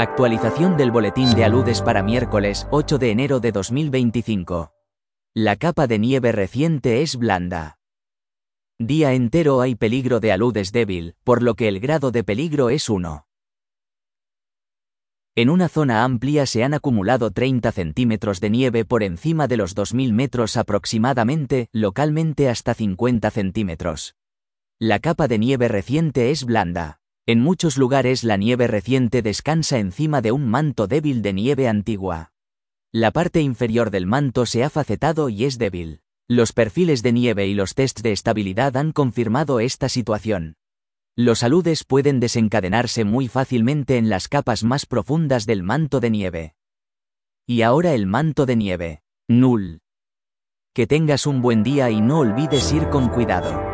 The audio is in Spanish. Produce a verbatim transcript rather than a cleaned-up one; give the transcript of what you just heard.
Actualización del boletín de aludes para miércoles ocho de enero de dos mil veinticinco. La capa de nieve reciente es blanda. Día entero hay peligro de aludes débil, por lo que el grado de peligro es uno. En una zona amplia se han acumulado treinta centímetros de nieve por encima de los dos mil metros aproximadamente, localmente hasta cincuenta centímetros. La capa de nieve reciente es blanda. En muchos lugares la nieve reciente descansa encima de un manto débil de nieve antigua. La parte inferior del manto se ha facetado y es débil. Los perfiles de nieve y los tests de estabilidad han confirmado esta situación. Los aludes pueden desencadenarse muy fácilmente en las capas más profundas del manto de nieve. Y ahora el manto de nieve. Null. Que tengas un buen día y no olvides ir con cuidado.